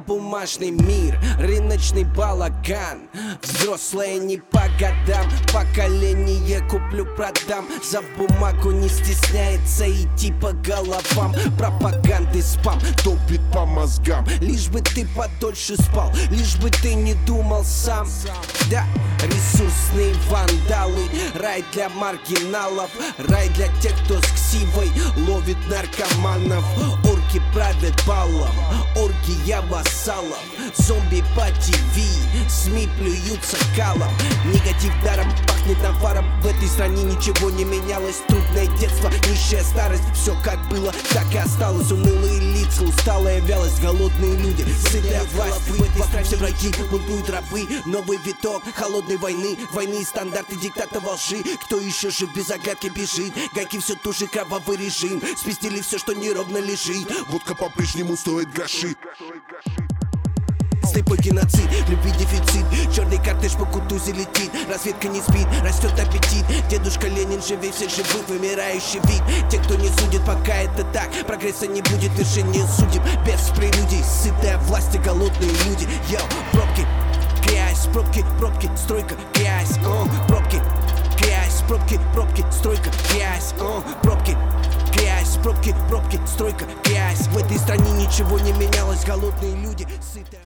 бумажный мир, рыночный балаган. Взрослые не по годам, поколение куплю-продам. За бумагу не стесняется идти по головам. Пропаганды спам долбит по мозгам. Лишь бы ты подольше спал, лишь бы ты не думал сам. Да, ресурсные вандалы, рай для маргиналов, рай для тех, кто с ксивой ловит наркоманов. Орки правят балом, оргия вассалов. Зомби по ТВ, СМИ плюются калом. Негатив даром пахнет наваром. В этой стране ничего не менялось. Трудное детство, нищая старость. Все как было, так и осталось. Унылые лица, усталая вялость, голодные люди, сытая власть. В этой стране все враги, бунтуют рабы. Новый виток холодной войны, войны и стандарты диктата во лжи. Кто еще жив, без оглядки бежит. Гайки все туже, кровавый режим. Спиздили все, что неровно лежит. Водка по-прежнему стоит гроши. Слепой геноцид, любви дефицит. Черный кортеж по Кутузе летит. Разведка не спит, растет аппетит. Дедушка Ленин живей всех живых, вымирающий вид. Те, кто не судит, пока это так. Прогресса не будет, вершине судеб. Без прелюдий, сытая власть и голодные люди. Йоу, пробки, грязь, пробки, пробки, стройка, грязь, пробки, грязь, пробки, пробки, стройка, грязь, пробки, грязь, пробки, пробки, стройка, грязь. В этой стране ничего не менялось, голодные люди, сытая.